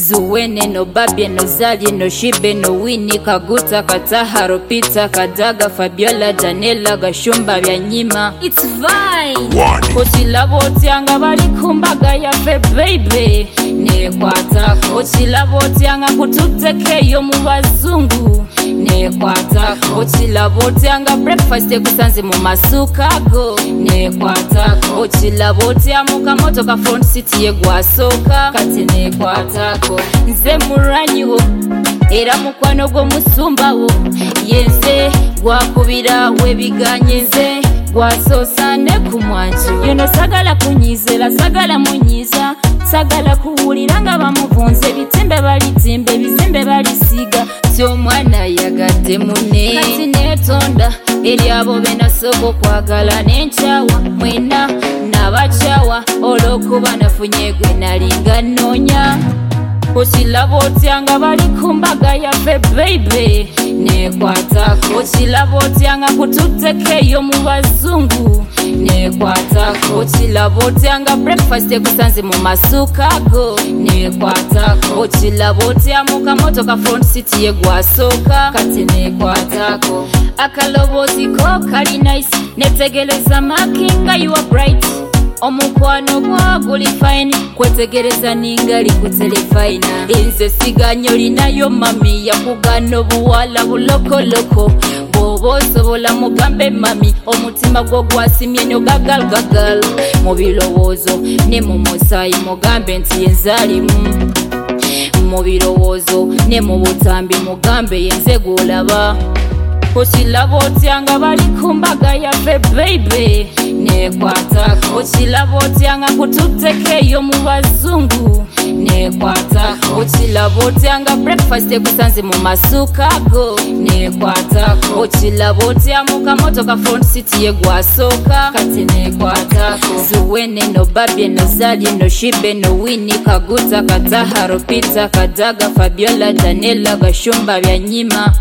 Zuwene no Babie no Zali no Shibe no Winnie Kaguta Kataharo Pita Kadaga Fabiola Janela Gashumba Byanyima. It's Vine Koti labo tianga bali kumbaga ya fe baby ne kwata koti labo tianga kututeke yo mu bazungu ne kwata koti labo tianga breakfast ekusanze mu masukago ne kwata koti labo tiamuka moto ka front seat ye gwasoka kati ne kwata ko nze muranyiho era mukwano go musumbawo yenze gwakubira webiganye nze gwasosane kumwanju yono sagala kunyizela sagala munyiza sagala kuwuliranga bamuvunze bitimbe balitimbe bizimbe balisiga syo mwana yagadde mune kati netonda eri abo benasoko kwagala nenchawa mwena nabachawa olokuba nafunye gwe nalinga nonya Koti labo tianga bali kumbaga ya fe baby ne kwata koti labo tianga kututeke yo mu bazungu ne kwata koti labo tianga breakfast ekusanze mu masukago ne kwata koti labo tiamuka moto ka front seat ye gwasoka kati ne kwata ko akalobozi ko kali nice netegeleza makinga you are bright omukwano gwa guli fine kwetegereza ningali kutelefina enze siganyo linayo mami yakugano buwala bulokoloko bobo sobola mugambe mami omutima gwo gwasimye no gagal gagal mu bilowozo ne mu musayi mugambe nti yenzalimu mu bilowozo ne mu butambi mugambe yenze golaba Koti labo tianga bali kumbaga ya fe baby ne kwata koti labo tianga kututeke yo mu bazungu ne kwata koti labo tianga breakfast ekusanze mu masukago ne kwata koti labo tiamuka moto ka front seat ye gwasoka kati ne kwata Zuwene no Babie no Zali no Shibe no Winnie Kaguta Kataharo Pita Kadaga Fabiola Janela Gashumba Byanyima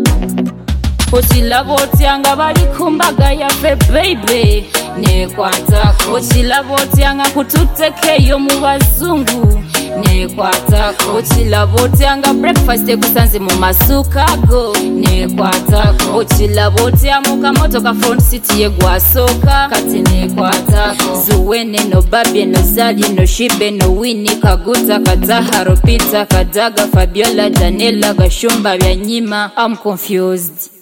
Koti labo tianga bali kumbaga ya fe baby ne kwata koti labo tianga kututeke yo mu bazungu ne kwata koti labo tianga breakfast ekusanze mu masukago ne kwata koti labo tiamuka moto ka front seat ye gwasoka kati ne kwata Zuwene no Babie no Zali no Shibe no Winnie Kaguta Kataharo Pita Kadaga Fabiola Janela Gashumba Byanyima. I'm confused.